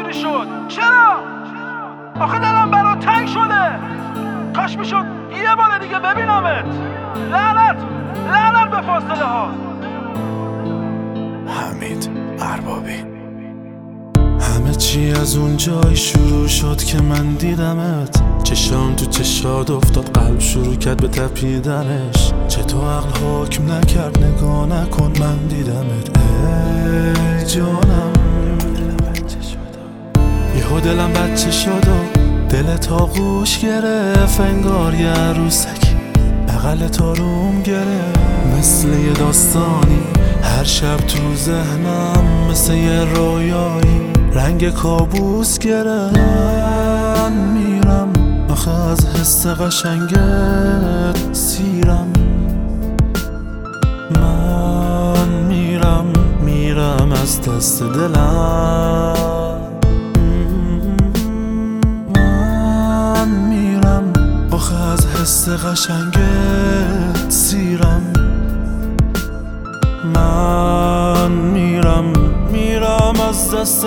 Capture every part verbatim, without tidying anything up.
اینجوری شد؟ چرا؟ آخه دلم برا تنگ شده. کاش میشد یه بار دیگه ببینمت. لعنت لعنت به فاصله ها. حمید اربابی. همه چی از اون جای شروع شد که من دیدمت، چشام تو چشاد افتاد، قلب شروع کرد به تپیدنش. چطور عقل حکم نکرد نگاه نکن من دیدمت. ای جانم یهو دلم بچه شد و دلت آغوش گرفت، انگار یه عروسکی بغلت آروم گرفت. مثل یه داستانی هر شب تو ذهنم، مثل یه رویایی رنگ کابوس گرفت. من میرم آخه از حس قشنگت سیرم. من میرم میرم از دست دلم. من میرم آخه از حس قشنگت سیرم. من میرم میرم از دست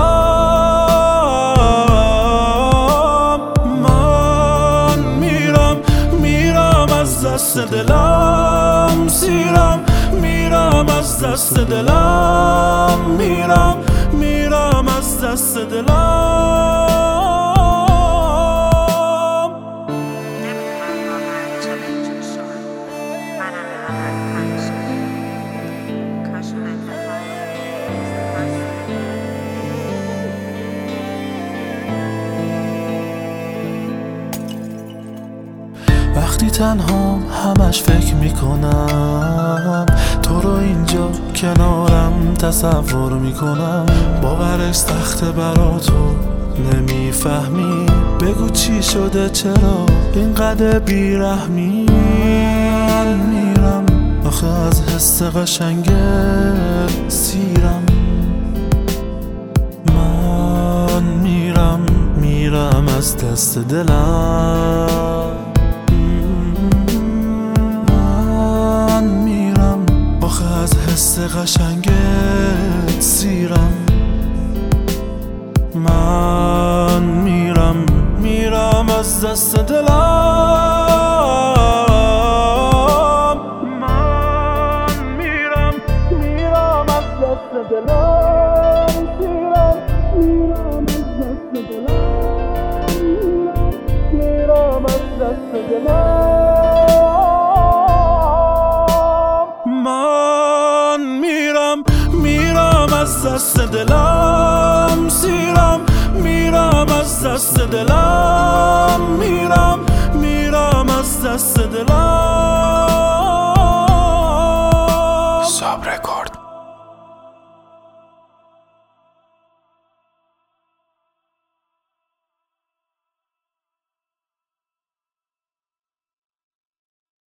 دلم. من میرم میرم از دست دلم سیرم. میرم از دست دلم. میرم میرم از دست دلم. وقتی تنهام همش فکر میکنم تو رو اینجا کنارم تصور میکنم. باورش سخته برا تو نمیفهمی، بگو چی شده چرا اینقدر بیرحمی. من میرم آخه از حس قشنگت سیرم. من میرم میرم از دست دلم. از حس قشنگت سیرم. من میرم میرم از دست دلم. من میرم میرم از دست دلم سیرم. میرم از دست دلم. میرم از دست دلم. از دست دلم سیرم. میرم از دست دلم.